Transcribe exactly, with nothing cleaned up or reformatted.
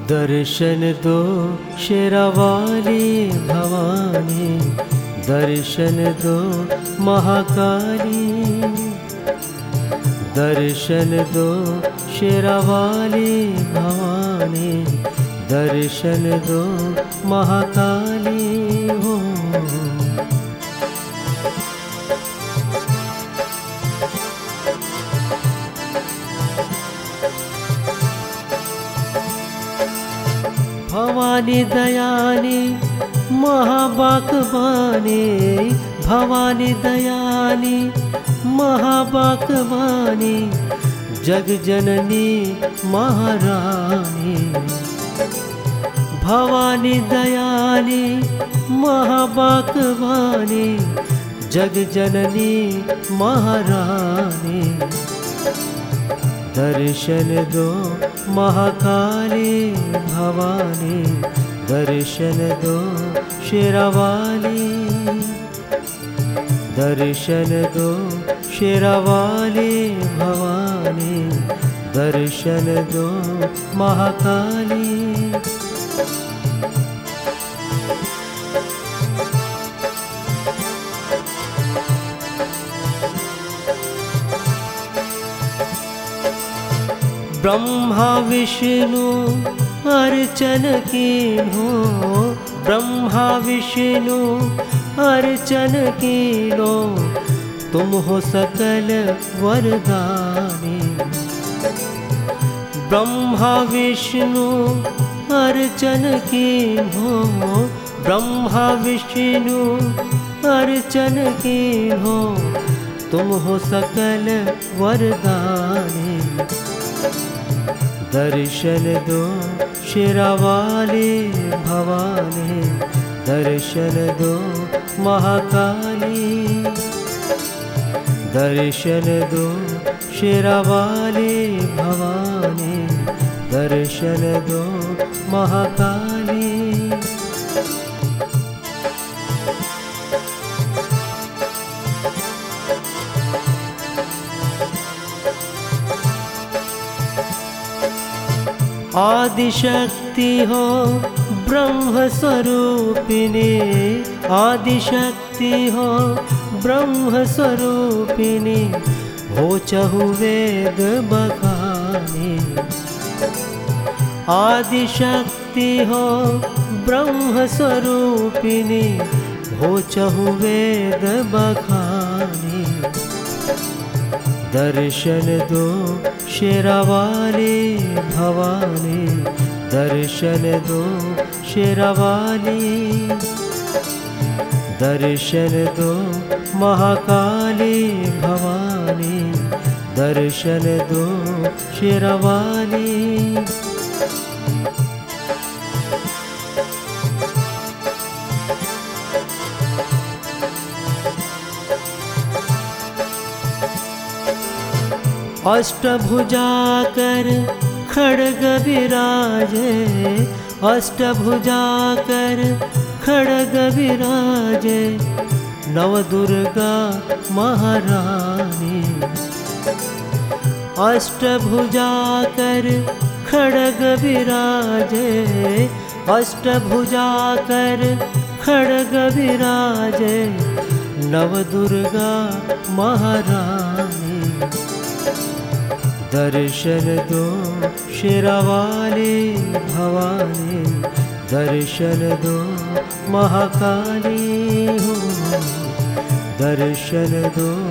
दर्शन दो शेरावाली भवानी, दर्शन दो महाकाली। दर्शन दो शेरावाली भवानी, दर्शन दो महाकाली हो। भवानी दयानी महाबाकवानी, भवानी दयानी महाबाकवानी, जग जननी महारानी। भवानी दयानी महाबाकवानी, जग जननी महारानी। दर्शन दो महाकाली भवानी, दर्शन दो शेरावाली। दर्शन दो शेरावाली भवानी, दर्शन दो महाकाली। ब्रह्मा विष्णु अर्चन कीन्हो, ब्रह्मा विष्णु अर्चन कीन्हो, तुम हो सकल वरदानी। ब्रह्मा विष्णु अर्चन कीन्हो, ब्रह्मा विष्णु अर्चन कीन्हो, तुम हो सकल वरदानी। दर्शन दो शेरावाली भवानी, दर्शन दो महाकाली। दर्शन दो शेरावाली भवानी, दर्शन दो महाकाली। आदिशक्ति हो ब्रह्म स्वरूपिणी, आदिशक्ति हो ब्रह्म स्वरूपिणी, हो चहु वेद बखानी। आदिशक्ति हो ब्रह्म स्वरूपिणी, हो चहु वेद बखानी। दर्शन दो शेरावाली भवानी, दर्शन दो शेरावाली। दर्शन दो महाकाली भवानी, दर्शन दो शेरावाली। अष्टभुजा कर खड्ग विराजे, अष्टभुजा कर खड्ग विराजे, नवदुर्गा महारानी। अष्टभुजा कर खड्ग विराजे, अष्टभुजा कर खड्ग विराजे, नवदुर्गा महारानी। दर्शन दो शेरावाली भवानी, दर्शन दो महाकाली हो। दर्शन दो